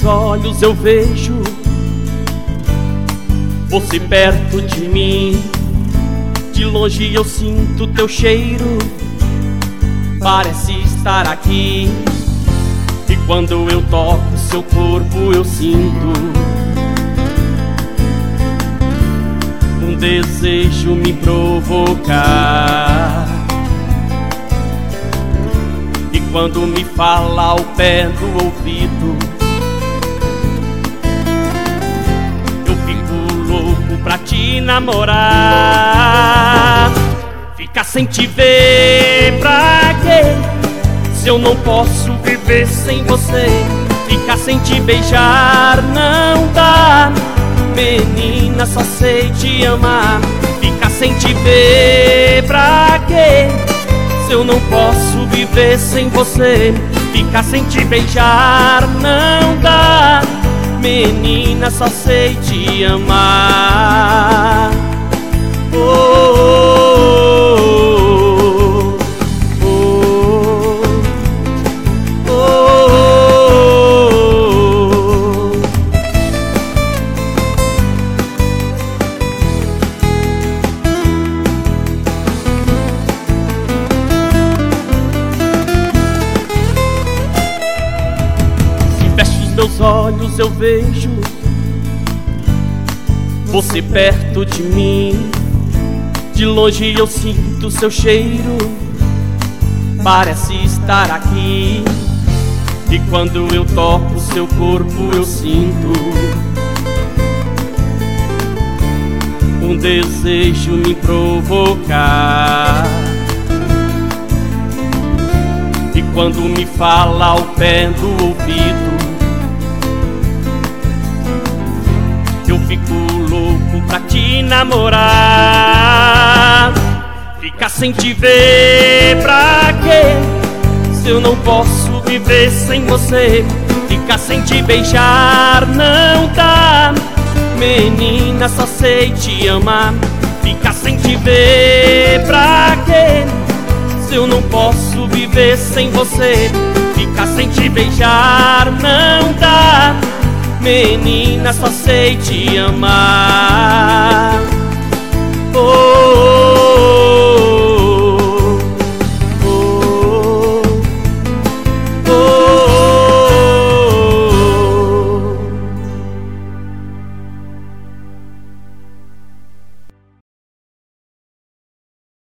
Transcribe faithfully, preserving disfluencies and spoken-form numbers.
meus olhos eu vejo você perto de mim. De longe eu sinto teu cheiro, parece estar aqui. E quando eu toco seu corpo eu sinto um desejo me provocar. E quando me fala ao pé do ouvido, eu fico louco pra te namorar. Ficar sem te ver pra quê? Se eu não posso viver sem você. Ficar sem te beijar não dá, menina, só sei te amar. Ficar sem te ver pra quê? Se eu não posso viver sem você. Ficar sem te beijar não dá, menina, só sei te amar. Oh, oh, oh, oh, oh, oh. Se fecho os meus olhos eu vejo você perto de mim. De longe eu sinto seu cheiro, parece estar aqui. E quando eu toco seu corpo eu sinto um desejo me provocar. E quando me fala ao pé do ouvido, eu fico louco pra te namorar. Ficar sem te ver pra quê? Se eu não posso viver sem você. Ficar sem te beijar não dá, menina, só sei te amar. Ficar sem te ver pra quê? Se eu não posso viver sem você. Ficar sem te beijar não dá, menina, só sei te amar.